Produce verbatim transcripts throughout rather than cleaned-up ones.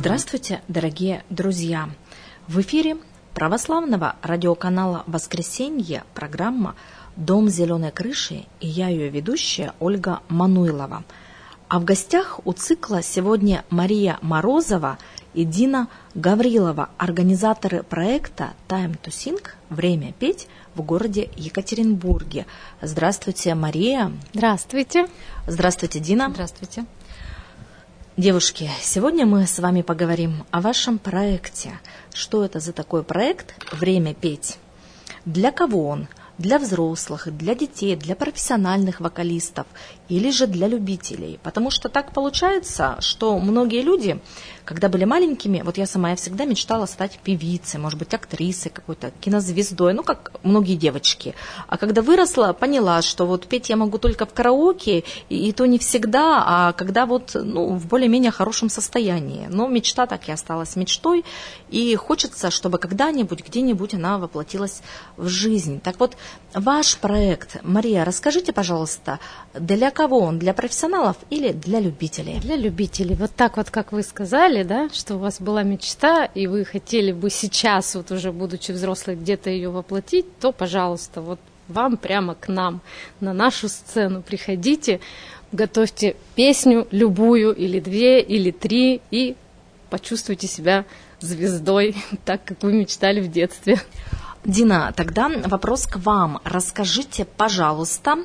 Здравствуйте, дорогие друзья! В эфире православного радиоканала «Воскресенье» программа «Дом зеленой крыши» и я ее ведущая Ольга Мануйлова. А в гостях у цикла сегодня Мария Морозова и Дина Гаврилова, организаторы проекта «Time to Sing» «Время петь» в городе Екатеринбурге. Здравствуйте, Мария. Здравствуйте. Здравствуйте, Дина. Здравствуйте. Девушки, сегодня мы с вами поговорим о вашем проекте. Что это за такой проект «Время петь»? Для кого он? Для взрослых, для детей, для профессиональных вокалистов или же для любителей? Потому что так получается, что многие люди, когда были маленькими, вот я сама я всегда мечтала стать певицей, может быть, актрисой какой-то, кинозвездой, ну, как многие девочки. А когда выросла, поняла, что вот петь я могу только в караоке, и, и то не всегда, а когда вот, ну, в более-менее хорошем состоянии. Но мечта так и осталась мечтой, и хочется, чтобы когда-нибудь, где-нибудь она воплотилась в жизнь. Так вот, ваш проект, Мария, расскажите, пожалуйста, для кого он? Для профессионалов или для любителей? Для любителей. Вот так вот, как вы сказали, да, что у вас была мечта, и вы хотели бы сейчас, вот уже будучи взрослой, где-то ее воплотить, то, пожалуйста, вот вам прямо к нам, на нашу сцену приходите, готовьте песню любую, или две, или три, и почувствуйте себя звездой, так, как вы мечтали в детстве. Дина, тогда вопрос к вам. Расскажите, пожалуйста,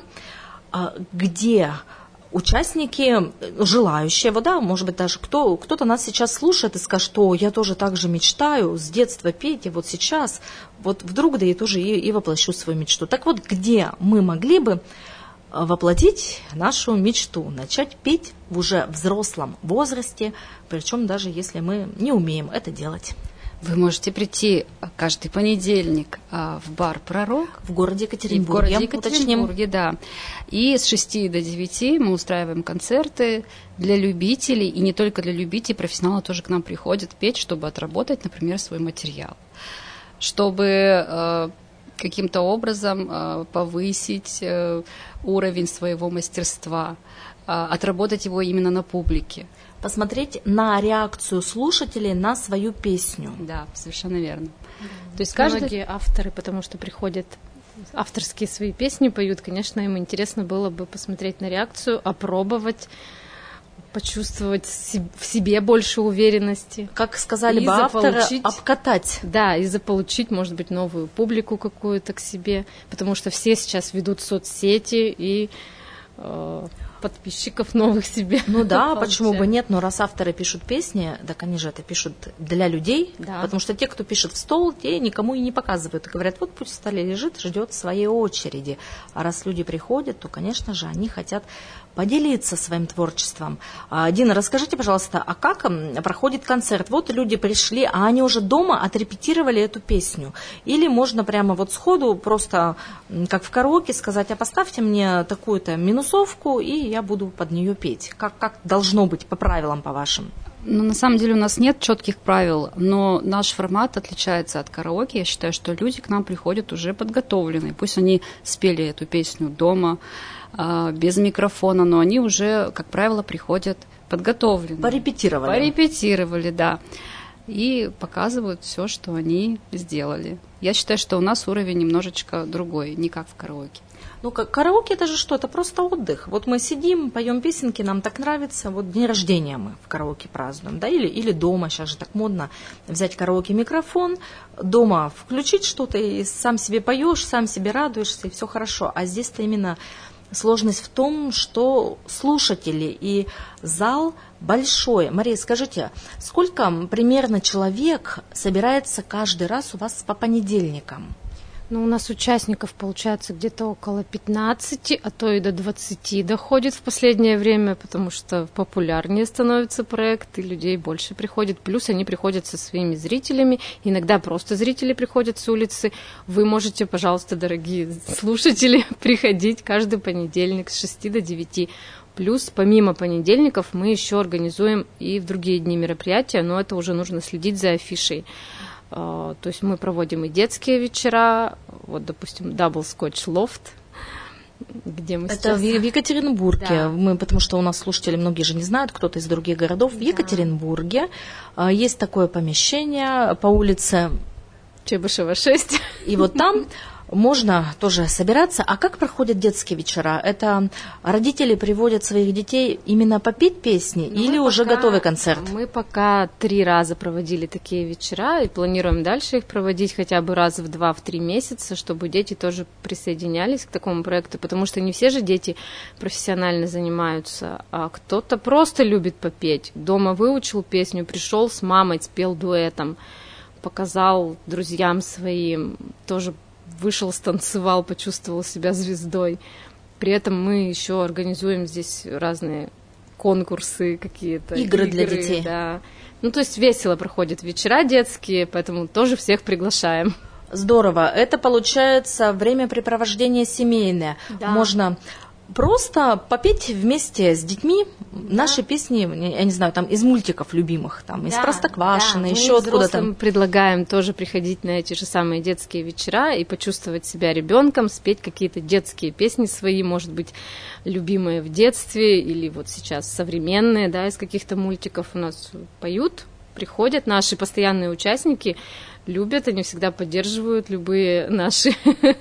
где участники, желающие, вот, да, может быть, даже кто, кто-то нас сейчас слушает и скажет, что я тоже так же мечтаю с детства петь, и вот сейчас, вот вдруг, да, я тоже и, и воплощу свою мечту. Так вот, где мы могли бы воплотить нашу мечту, начать петь в уже взрослом возрасте, причем даже если мы не умеем это делать? Вы можете прийти каждый понедельник в бар «Пророк» в городе Екатеринбурге. В городе Екатеринбурге, да. И с шести до девяти мы устраиваем концерты для любителей, и не только для любителей, профессионалы тоже к нам приходят петь, чтобы отработать, например, свой материал, чтобы э, каким-то образом э, повысить э, уровень своего мастерства, э, отработать его именно на публике. Посмотреть на реакцию слушателей на свою песню. Да, совершенно верно. Mm-hmm. То есть каждый... Многие авторы, потому что приходят, авторские свои песни поют, конечно, им интересно было бы посмотреть на реакцию, опробовать, почувствовать в себе больше уверенности. Как сказали бы авторы, обкатать. Да, и заполучить, может быть, новую публику какую-то к себе, потому что все сейчас ведут соцсети и... Э- подписчиков новых себе. Ну да, почему бы нет, но раз авторы пишут песни, так они же это пишут для людей, да. Потому что те, кто пишет в стол, те никому и не показывают. И говорят, вот пусть в столе лежит, ждет своей очереди. А раз люди приходят, то, конечно же, они хотят поделиться своим творчеством. Дина, расскажите, пожалуйста, а как проходит концерт? Вот люди пришли, а они уже дома отрепетировали эту песню? Или можно прямо вот сходу просто, как в караоке, сказать, а поставьте мне такую-то минусовку, и я буду под нее петь? Как, как должно быть по правилам, по вашим? Ну, на самом деле у нас нет четких правил, но наш формат отличается от караоке. Я считаю, что люди к нам приходят уже подготовленные. Пусть они спели эту песню дома, без микрофона, но они уже, как правило, приходят подготовленные. Порепетировали. Порепетировали, да. И показывают все, что они сделали. Я считаю, что у нас уровень немножечко другой, не как в караоке. Ну, как караоке это же что? Это просто отдых. Вот мы сидим, поем песенки, нам так нравится. Вот день рождения мы в караоке празднуем, да, или, или дома. Сейчас же так модно взять караоке-микрофон, дома включить что-то, и сам себе поешь, сам себе радуешься, и все хорошо. А здесь-то именно сложность в том, что слушатели и зал большой. Мария, скажите, сколько примерно человек собирается каждый раз у вас по понедельникам? Ну, у нас участников получается где-то около пятнадцати, а то и до двадцати доходит в последнее время, потому что популярнее становится проект, и людей больше приходит. Плюс они приходят со своими зрителями, иногда просто зрители приходят с улицы. Вы можете, пожалуйста, дорогие слушатели, приходить каждый понедельник с шести до девяти. Плюс, помимо понедельников, мы еще организуем и в другие дни мероприятия, но это уже нужно следить за афишей. То есть мы проводим и детские вечера, вот, допустим, Double Scotch Loft, где мы Это сейчас. в в Екатеринбурге, Да. мы, потому что у нас слушатели многие же не знают, кто-то из других городов. В Да. Екатеринбурге а, есть такое помещение по улице, Чебышева шесть. и вот там можно тоже собираться. А как проходят детские вечера? Это родители приводят своих детей именно попеть песни Ну, или мы уже пока- готовый концерт? Мы пока три раза проводили такие вечера и планируем дальше их проводить хотя бы раз в два, в три месяца, чтобы дети тоже присоединялись к такому проекту, потому что не все же дети профессионально занимаются, а кто-то просто любит попеть. Дома выучил песню, пришел с мамой, спел дуэтом, показал друзьям своим, тоже вышел, станцевал, почувствовал себя звездой. При этом мы еще организуем здесь разные конкурсы какие-то. Игры для детей. Да. Ну, то есть весело проходят вечера детские, поэтому тоже всех приглашаем. Здорово. Это получается времяпрепровождение семейное. Да. Можно просто попеть вместе с детьми наши песни, я не знаю, там из мультиков любимых, там из Да, Простоквашино, да. еще Мы откуда-то. взрослым предлагаем тоже приходить на эти же самые детские вечера и почувствовать себя ребенком, спеть какие-то детские песни свои, может быть, любимые в детстве или вот сейчас современные, да, из каких-то мультиков у нас поют, приходят наши постоянные участники, любят, они всегда поддерживают любые наши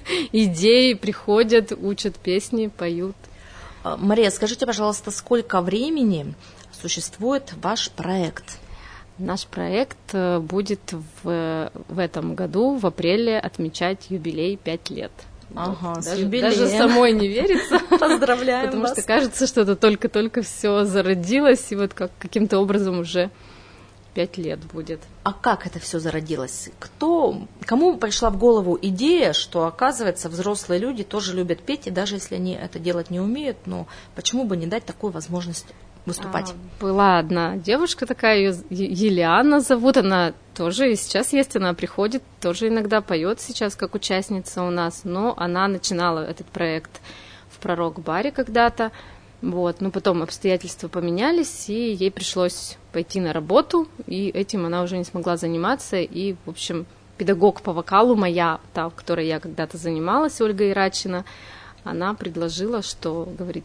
идеи, приходят, учат песни, поют. А, Мария, скажите, пожалуйста, сколько времени существует ваш проект? Наш проект э, будет в, в этом году, в апреле, отмечать юбилей пять лет. Ага, с даже, юбилеем. даже самой не верится. Поздравляем Потому вас. что кажется, что это только-только все зародилось, и вот как, каким-то образом уже пять лет будет. А как это все зародилось? Кто, кому пришла в голову идея, что, оказывается, взрослые люди тоже любят петь, и даже если они это делать не умеют, но почему бы не дать такую возможность выступать? А, была одна девушка такая, ее Елиана зовут, она тоже и сейчас есть, она приходит, тоже иногда поет сейчас как участница у нас, но она начинала этот проект в Пророк-баре когда-то. Вот, но потом обстоятельства поменялись, и ей пришлось пойти на работу, и этим она уже не смогла заниматься. И, в общем, педагог по вокалу моя, та, в которой я когда-то занималась, Ольга Ирачина, она предложила, что, говорит,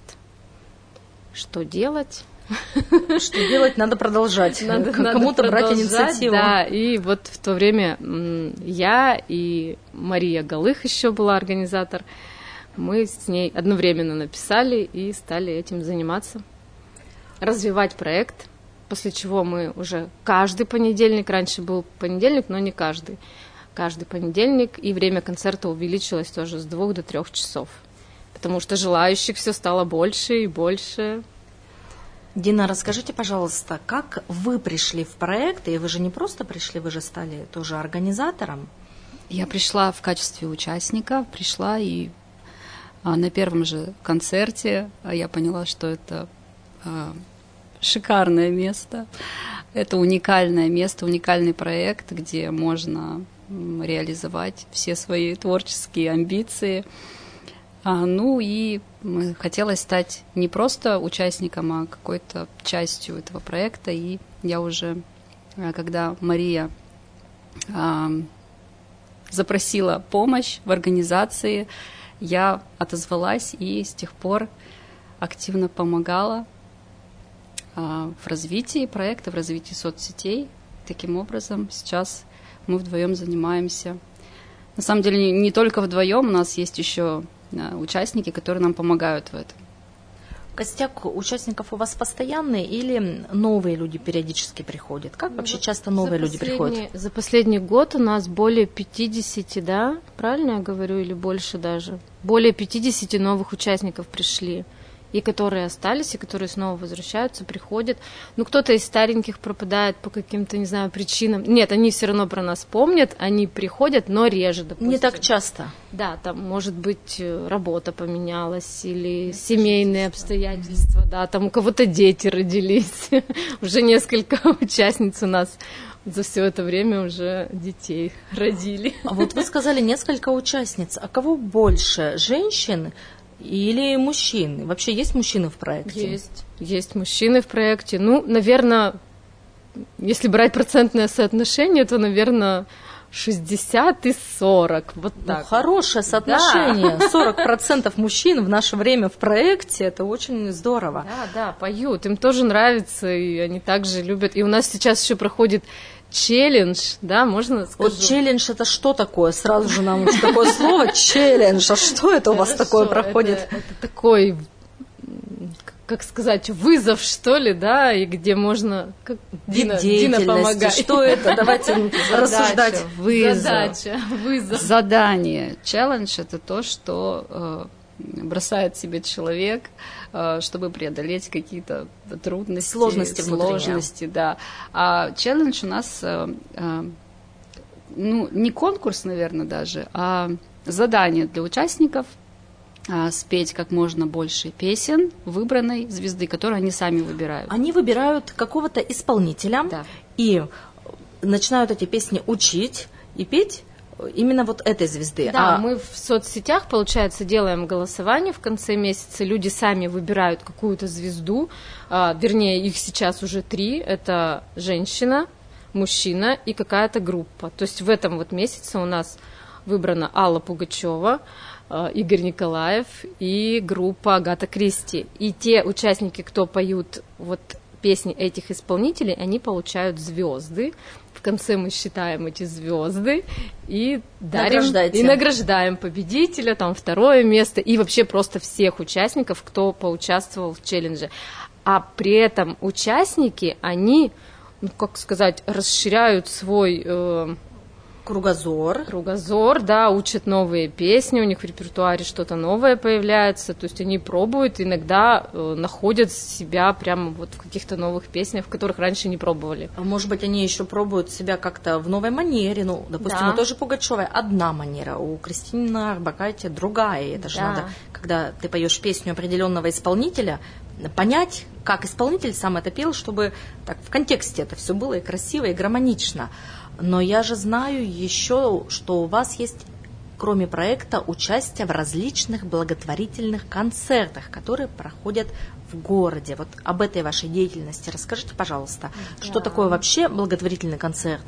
что делать? Что делать, надо продолжать. Надо, Кому-то надо брать продолжать, инициативу. Да, и вот в то время м, я и Мария Голых еще была организатор, мы с ней одновременно написали и стали этим заниматься, развивать проект, после чего мы уже каждый понедельник, раньше был понедельник, но не каждый, каждый понедельник, и время концерта увеличилось тоже с двух до трех часов, потому что желающих все стало больше и больше. Дина, расскажите, пожалуйста, как вы пришли в проект, и вы же не просто пришли, вы же стали тоже организатором. Я пришла в качестве участника, пришла и а, на первом же концерте а, я поняла, что это а, шикарное место, это уникальное место, уникальный проект, где можно м, реализовать все свои творческие амбиции. А, ну и м, хотелось стать не просто участником, а какой-то частью этого проекта. И я уже, а, когда Мария а, запросила помощь в организации, я отозвалась и с тех пор активно помогала а, в развитии проекта, в развитии соцсетей. Таким образом, сейчас мы вдвоем занимаемся. На самом деле, не, не только вдвоем, у нас есть еще а, участники, которые нам помогают в этом. Костяк участников у вас постоянный или новые люди периодически приходят? Как вообще За- часто новые за люди последний- приходят? За последний год у нас более пятьдесят, да? Правильно я говорю, или больше даже? Более пятьдесят новых участников пришли. И которые остались, и которые снова возвращаются, приходят. Ну, кто-то из стареньких пропадает по каким-то, не знаю, причинам. Нет, они все равно про нас помнят, они приходят, но реже, допустим. Не так часто. Да, там, может быть, работа поменялась или семейные обстоятельства, да, там у кого-то дети родились. Уже несколько участниц у нас за все это время уже детей родили. А вот вы сказали несколько участниц. А кого больше, женщин или мужчин? Вообще есть мужчины в проекте? Есть, есть мужчины в проекте. Ну, наверное, если брать процентное соотношение, то, наверное, шестьдесят и сорок. Вот так. Ну, хорошее соотношение. Да. сорок процентов мужчин в наше время в проекте, это очень здорово. Да, да, поют, им тоже нравится, и они также любят. И у нас сейчас еще проходит челлендж, да, можно сказать? Вот челлендж это что такое? Сразу же нам уж такое слово челлендж. А что это у вас такое проходит? Это, это такой, как сказать, вызов, что ли, да, и где можно... Как, Дина, Дина помогает. Что это? Давайте рассуждать. Вызов. Задача, вызов. Задание. Челлендж – это то, что э, бросает себе человек, э, чтобы преодолеть какие-то трудности, сложности, сложности, да. А челлендж у нас, э, э, ну, не конкурс, наверное, даже, а задание для участников – спеть как можно больше песен выбранной звезды, которые они сами выбирают. Они выбирают какого-то исполнителя, да. И начинают эти песни учить и петь именно вот этой звезды. Да, а... мы в соцсетях, получается, делаем голосование в конце месяца, люди сами выбирают какую-то звезду, а, вернее, их сейчас уже три, это женщина, мужчина и какая-то группа. То есть в этом вот месяце у нас выбрана Алла Пугачева, Игорь Николаев и группа Агата Кристи. И те участники, кто поют вот песни этих исполнителей, они получают звезды. В конце мы считаем эти звезды и дарим, и награждаем победителя, там второе место и вообще просто всех участников, кто поучаствовал в челлендже. А при этом участники, они, ну, как сказать, расширяют свой... Э, Кругозор. Кругозор, да, учат новые песни, у них в репертуаре что-то новое появляется, то есть они пробуют, иногда э, находят себя прямо вот в каких-то новых песнях, в которых раньше не пробовали. А может быть, они еще пробуют себя как-то в новой манере, ну, допустим, да. у той же Пугачевой одна манера, у Кристины Орбакайте другая, это же да. надо, когда ты поешь песню определенного исполнителя, понять, как исполнитель сам это пел, чтобы так в контексте это все было и красиво, и гармонично. Но я же знаю еще, что у вас есть, кроме проекта, участие в различных благотворительных концертах, которые проходят в городе. Вот об этой вашей деятельности расскажите, пожалуйста. Да. Что такое вообще благотворительный концерт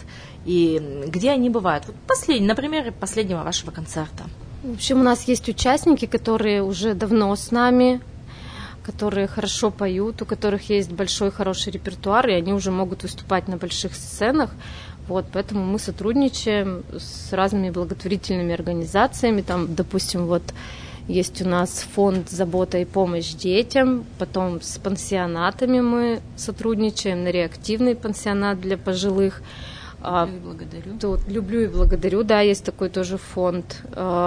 и где они бывают? Вот последний, например, последнего вашего концерта. В общем, у нас есть участники, которые уже давно с нами, которые хорошо поют, у которых есть большой хороший репертуар, и они уже могут выступать на больших сценах. Вот, поэтому мы сотрудничаем с разными благотворительными организациями. Там, допустим, вот есть у нас фонд «Забота и помощь детям», потом с пансионатами мы сотрудничаем, на реактивный пансионат для пожилых. Люблю и благодарю. Тут, люблю и благодарю, да, есть такой тоже фонд.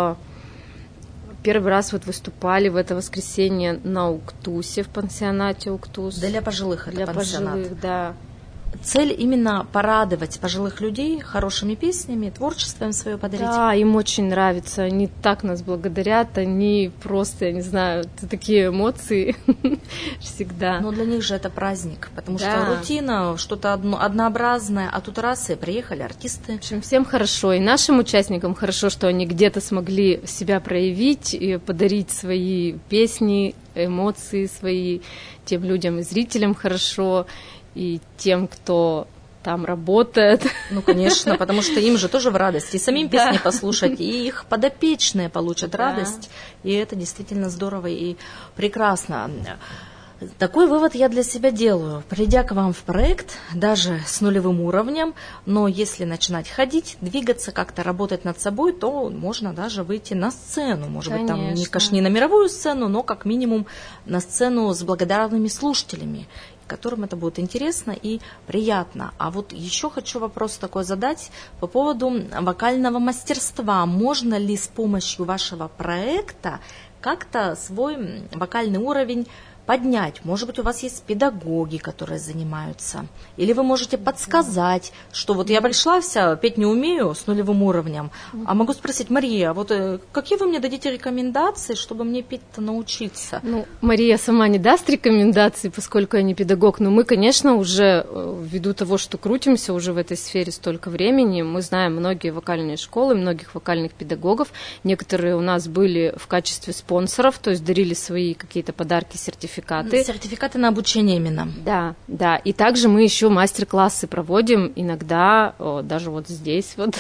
Первый раз вот выступали в это воскресенье на Уктусе, в пансионате Уктус. Для пожилых это для пансионат. Пожилых, да. Цель именно порадовать пожилых людей хорошими песнями, творчеством свое подарить. Да, им очень нравится, они так нас благодарят, они просто, я не знаю, такие эмоции всегда. Но для них же это праздник, потому да. что рутина, что-то одно, однообразное, а тут раз и приехали артисты. В общем, всем хорошо, и нашим участникам хорошо, что они где-то смогли себя проявить и подарить свои песни, эмоции свои тем людям и зрителям хорошо. И тем, кто там работает. Ну, конечно, потому что им же тоже в радость. И самим да. песни послушать, и их подопечные получат да. радость. И это действительно здорово и прекрасно. Такой вывод я для себя делаю. Придя к вам в проект, даже с нулевым уровнем, но если начинать ходить, двигаться, как-то работать над собой, то можно даже выйти на сцену. Может Конечно. быть, там не, конечно, не на мировую сцену, но как минимум на сцену с благодарными слушателями, которым это будет интересно и приятно. А вот еще хочу вопрос такой задать по поводу вокального мастерства. Можно ли с помощью вашего проекта как-то свой вокальный уровень поднять? Может быть, у вас есть педагоги, которые занимаются? Или вы можете подсказать, что вот я пришла вся, петь не умею с нулевым уровнем, а могу спросить: Мария, вот какие вы мне дадите рекомендации, чтобы мне петь-то научиться? Ну, Мария сама не даст рекомендаций, поскольку я не педагог, но мы, конечно, уже ввиду того, что крутимся уже в этой сфере столько времени, мы знаем многие вокальные школы, многих вокальных педагогов, некоторые у нас были в качестве спонсоров, то есть дарили свои какие-то подарки, сертификаты, сертификаты. Сертификаты на обучение именно. Да, да. И также мы еще мастер-классы проводим иногда, о, даже вот здесь вот.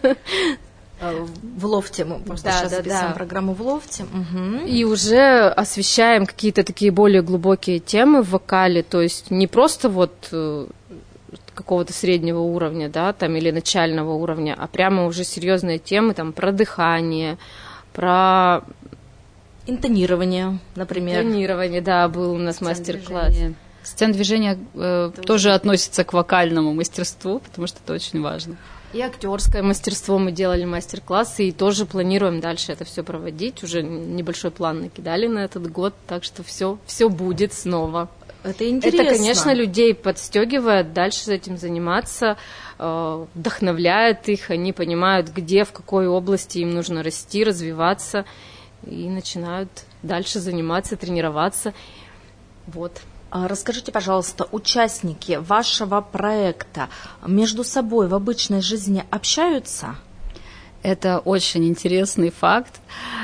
В лофте, мы просто да, сейчас да, записываем да. программу в лофте. Угу. И уже освещаем какие-то такие более глубокие темы в вокале, то есть не просто вот какого-то среднего уровня, да, там, или начального уровня, а прямо уже серьезные темы там про дыхание, про интонирование, например. Интонирование, да, был у нас Сцен мастер-класс. движения. Сцен движения э, тоже относится к вокальному мастерству, потому что это очень важно. И актерское мастерство мы делали мастер-классы, и тоже планируем дальше это все проводить. Уже небольшой план накидали на этот год, так что все, все будет снова. Это интересно. Это, конечно, людей подстегивает дальше этим заниматься, вдохновляет их, они понимают, где, в какой области им нужно расти, развиваться, и начинают дальше заниматься, тренироваться. Вот. Расскажите, пожалуйста, участники вашего проекта между собой в обычной жизни общаются? Это очень интересный факт.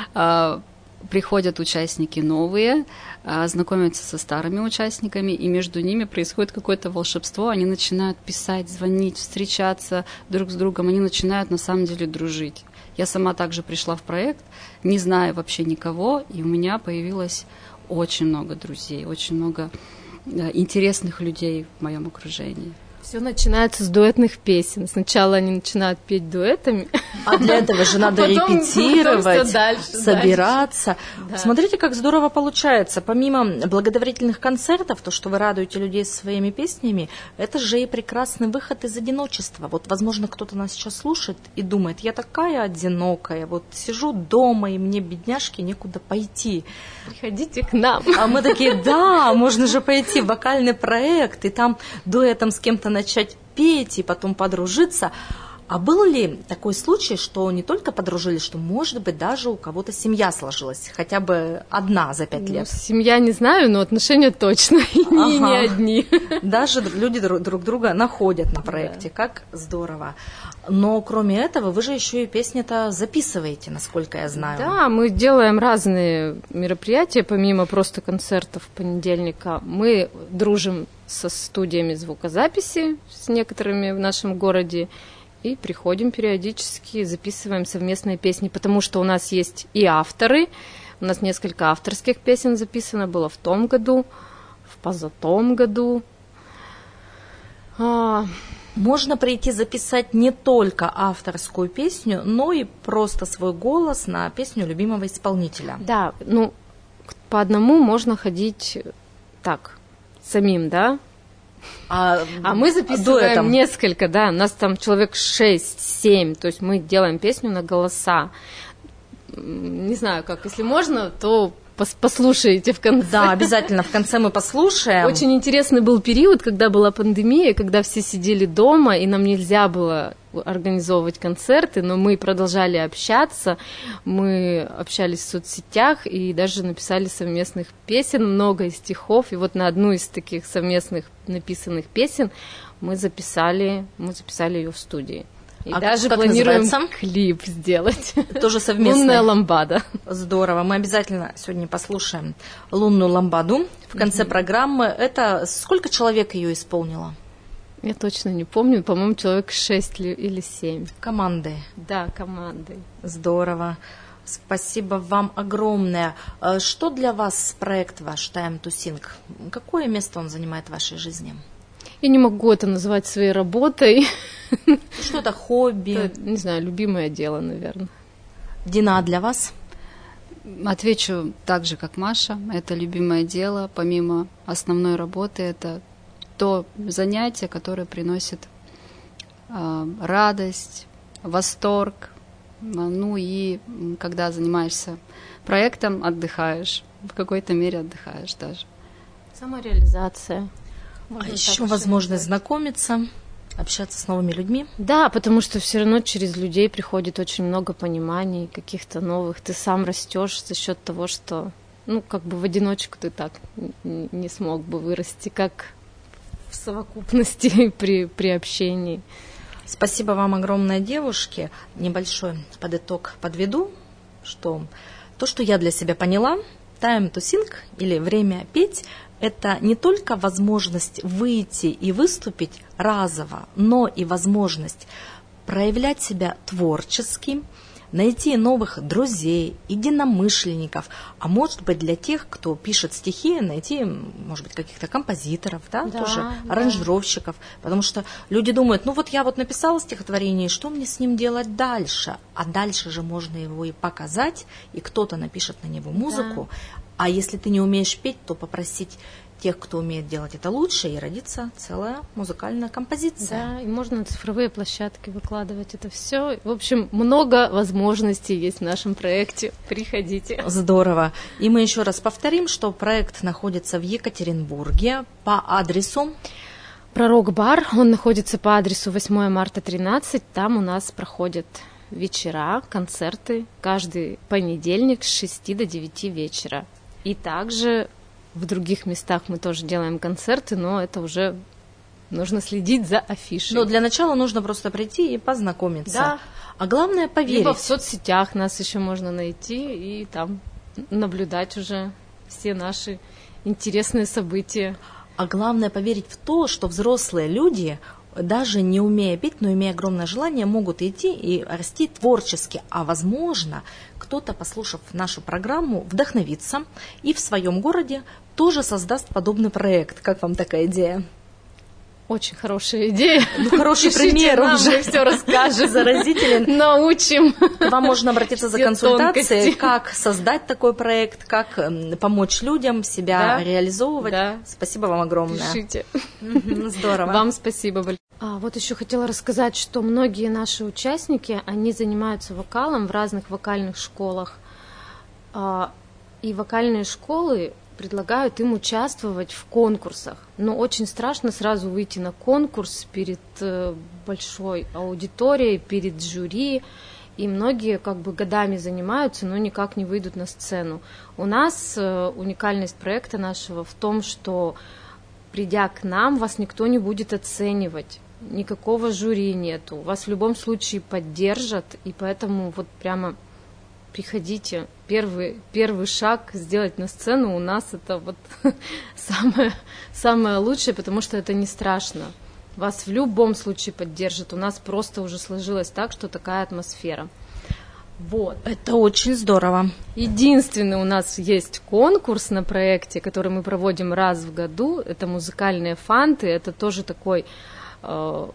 Приходят участники новые, знакомятся со старыми участниками, и между ними происходит какое-то волшебство. Они начинают писать, звонить, встречаться друг с другом, они начинают на самом деле дружить. Я сама также пришла в проект, не зная вообще никого, и у меня появилось очень много друзей, очень много интересных людей в моем окружении. Все начинается с дуэтных песен. Сначала они начинают петь дуэтами. А для этого же надо потом, репетировать, потом дальше, собираться. Да. Смотрите, как здорово получается. Помимо благотворительных концертов, то, что вы радуете людей своими песнями, это же и прекрасный выход из одиночества. Вот, возможно, кто-то нас сейчас слушает и думает, я такая одинокая, вот сижу дома, и мне, бедняжки, некуда пойти. Приходите к нам. А мы такие, да, можно же пойти в вокальный проект, и там дуэтом с кем-то начать петь и потом подружиться. А был ли такой случай, что не только подружились, что, может быть, даже у кого-то семья сложилась, хотя бы одна за пять лет? Ну, семья не знаю, но отношения точно, и ага. не, не одни. Даже люди друг, друг друга находят на проекте, да. Как здорово. Но кроме этого, вы же еще и песни-то записываете, насколько я знаю. Да, мы делаем разные мероприятия, помимо просто концертов понедельника. Мы дружим со студиями звукозаписи, с некоторыми в нашем городе, и приходим периодически, записываем совместные песни, потому что у нас есть и авторы, у нас несколько авторских песен записано было в том году, в позатом году. А... Можно прийти записать не только авторскую песню, но и просто свой голос на песню любимого исполнителя. Да, ну, по одному можно ходить так, самим, да? А, а мы записываем дуэтом. Несколько, да, у нас там человек шесть-семь, то есть мы делаем песню на голоса. Не знаю, как, если можно, то послушайте в конце. Да, обязательно, в конце мы послушаем. Очень интересный был период, когда была пандемия, когда все сидели дома, и нам нельзя было организовывать концерты, но мы продолжали общаться, мы общались в соцсетях и даже написали совместных песен, много стихов, и вот на одну из таких совместных написанных песен мы записали, мы записали ее в студии. И а даже как планируем называется? Клип сделать. Тоже совместно. «Лунная ламбада». Здорово. Мы обязательно сегодня послушаем «Лунную ламбаду» в конце mm-hmm. программы. Это сколько человек ее исполнило? Я точно не помню. По-моему, человек шесть или семь. Команды. Да, команды. Здорово. Спасибо вам огромное. Что для вас проект ваш Time to Sing? Какое место он занимает в вашей жизни? Я не могу это назвать своей работой. Что это, хобби? Это, не знаю, любимое дело, наверное. Дина, а для вас? Отвечу так же, как Маша. Это любимое дело. Помимо основной работы, это то занятие, которое приносит э, радость, восторг. Ну и когда занимаешься проектом, отдыхаешь. В какой-то мере отдыхаешь даже. Самореализация. А еще возможность знакомиться, общаться с новыми людьми. Да, потому что все равно через людей приходит очень много пониманий, каких-то новых. Ты сам растешь за счет того, что, ну, как бы в одиночку ты так не смог бы вырасти, как в совокупности при, при общении. Спасибо вам огромное, девушки. Небольшой подыток подведу, что то, что я для себя поняла, Time to Sing или время петь – это не только возможность выйти и выступить разово, но и возможность проявлять себя творчески, найти новых друзей, единомышленников, а может быть для тех, кто пишет стихи, найти, может быть, каких-то композиторов, да, да, тоже да. аранжировщиков, потому что люди думают, ну вот я вот написала стихотворение, что мне с ним делать дальше? А дальше же можно его и показать, и кто-то напишет на него музыку, да. А если ты не умеешь петь, то попросить тех, кто умеет делать это лучше, и родится целая музыкальная композиция. Да, и можно на цифровые площадки выкладывать это все. В общем, много возможностей есть в нашем проекте. Приходите. Здорово. И мы еще раз повторим, что проект находится в Екатеринбурге по адресу... Пророк-бар, он находится по адресу восьмое марта тринадцать. Там у нас проходят вечера, концерты каждый понедельник с шести до девяти вечера. И также... В других местах мы тоже делаем концерты, но это уже нужно следить за афишей. Но для начала нужно просто прийти и познакомиться. Да. А главное поверить. Либо в соцсетях нас еще можно найти и там наблюдать уже все наши интересные события. А главное поверить в то, что взрослые люди, даже не умея петь, но имея огромное желание, могут идти и расти творчески. А возможно, кто-то, послушав нашу программу, вдохновится и в своем городе тоже создаст подобный проект. Как вам такая идея? Очень хорошая идея. Ну, хороший Пишите пример нам, уже. Мы все расскажем. Заразителен. Научим. К вам можно обратиться за Все консультацией, тонкости. Как создать такой проект, как помочь людям себя Да. реализовывать. Да. Спасибо вам огромное. Пишите. Здорово. Вам спасибо большое. А вот еще хотела рассказать, что многие наши участники, они занимаются вокалом в разных вокальных школах. А, и вокальные школы предлагают им участвовать в конкурсах. Но очень страшно сразу выйти на конкурс перед э, большой аудиторией, перед жюри. И многие как бы годами занимаются, но никак не выйдут на сцену. У нас э, уникальность проекта нашего в том, что придя к нам, вас никто не будет оценивать. Никакого жюри нету. Вас в любом случае поддержат, и поэтому вот прямо приходите. Первый, первый шаг сделать на сцену у нас это вот самое, самое лучшее, потому что это не страшно. Вас в любом случае поддержат. У нас просто уже сложилось так, что такая атмосфера. Вот. Это очень здорово. Единственный у нас есть конкурс на проекте, который мы проводим раз в году. Это музыкальные фанты. Это тоже такой э,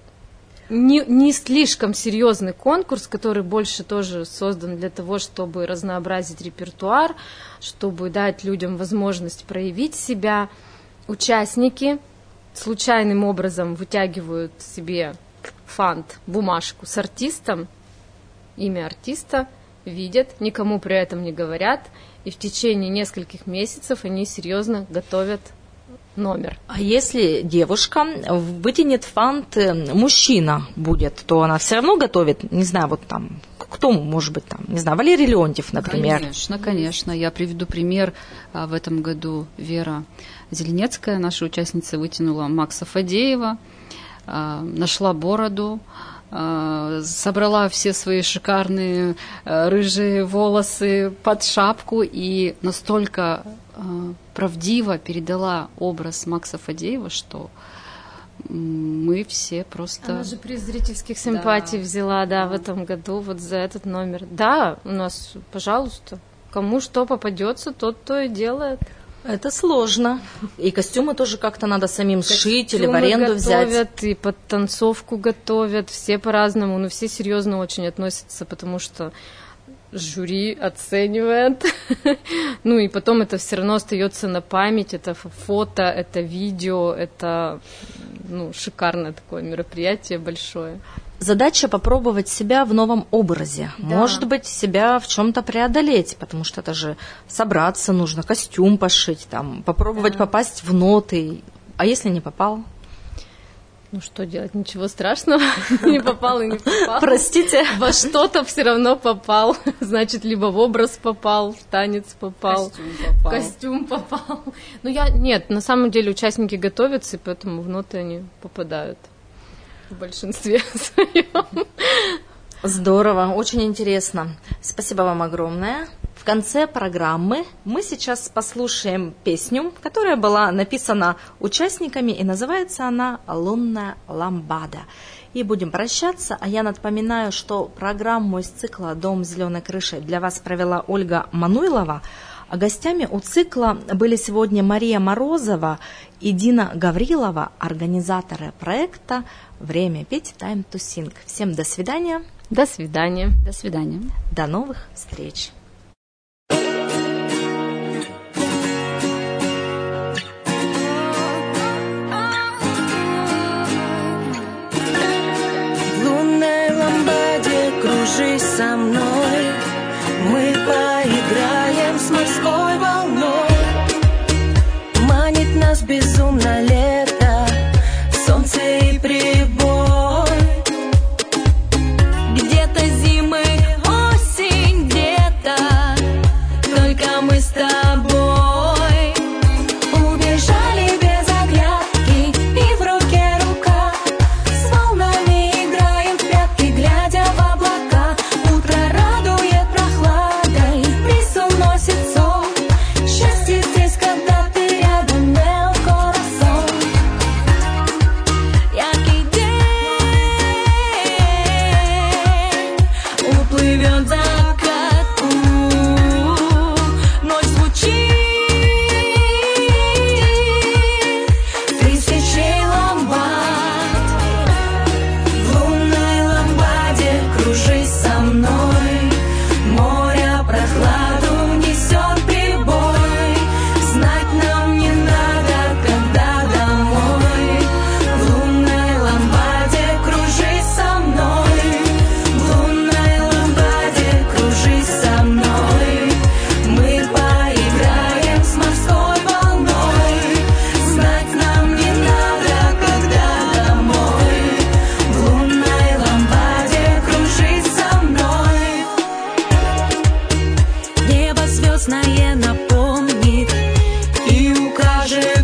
не, не слишком серьезный конкурс, который больше тоже создан для того, чтобы разнообразить репертуар, чтобы дать людям возможность проявить себя. Участники случайным образом вытягивают себе фант, бумажку с артистом, имя артиста, видят, никому при этом не говорят, и в течение нескольких месяцев они серьезно готовят номер. А если девушка вытянет фант, мужчина будет, то она все равно готовит, не знаю, вот там, кто может быть там, не знаю, Валерий Леонтьев, например. Конечно, конечно. Я приведу пример. В этом году Вера Зеленецкая, наша участница, вытянула Макса Фадеева, нашла бороду, собрала все свои шикарные рыжие волосы под шапку и настолько правдиво передала образ Макса Фадеева, что мы все просто... Она же приз зрительских симпатий да. взяла, да, да, в этом году вот за этот номер. Да, у нас, пожалуйста, кому что попадется, тот то и делает. Это сложно. И костюмы тоже как-то надо самим сшить или в аренду готовят, взять. И под танцовку готовят, все по-разному, но все серьезно очень относятся, потому что жюри оценивает. Ну и потом это все равно остается на память, это фото, это видео, это ну, шикарное такое мероприятие большое. Задача попробовать себя в новом образе. Да. Может быть, себя в чем-то преодолеть, потому что это же собраться нужно, костюм пошить, там, попробовать да. попасть в ноты. А если не попал? Ну что делать, ничего страшного, не попал и не попал. Простите. Во что-то все равно попал, значит, либо в образ попал, в танец попал, костюм попал. Костюм попал. Ну я, нет, на самом деле участники готовятся, и поэтому в ноты они попадают. В большинстве своем. Здорово, очень интересно. Спасибо вам огромное. В конце программы мы сейчас послушаем песню, которая была написана участниками, и называется она «Лунная ламбада». И будем прощаться, а я напоминаю, что программу из цикла «Дом с зеленой крышей» для вас провела Ольга Мануйлова, а гостями у цикла были сегодня Мария Морозова и Дина Гаврилова, организаторы проекта «Время петь. Time to sing». Всем до свидания. До свидания. До свидания. До новых встреч. Кружись со мной, мы поиграем с морской волной. Манит нас безумно лето, солнце и прибой. Где-то зимы, осень, где-то только мы с тобой. Убежали без оглядки, и в руке рука, с волнами играем в прятки, глядя в облака. Утро радует прохладой, бриз уносит сон. Счастье здесь, когда ты рядом, мел коразон. Яркий день, уплывет закат, у-у-у. Ночь звучит тысячей лампад. В лунной лампаде кружись со мной, море прохладу несет прибой. Знать нам не надо, когда домой. В лунной лампаде кружись со мной, в лунной лампаде кружись со мной. Мы поиграем с морской волной. Знать нам не надо, когда домой. В лунной лампаде кружись со мной. Небо звездное напомнит и укажет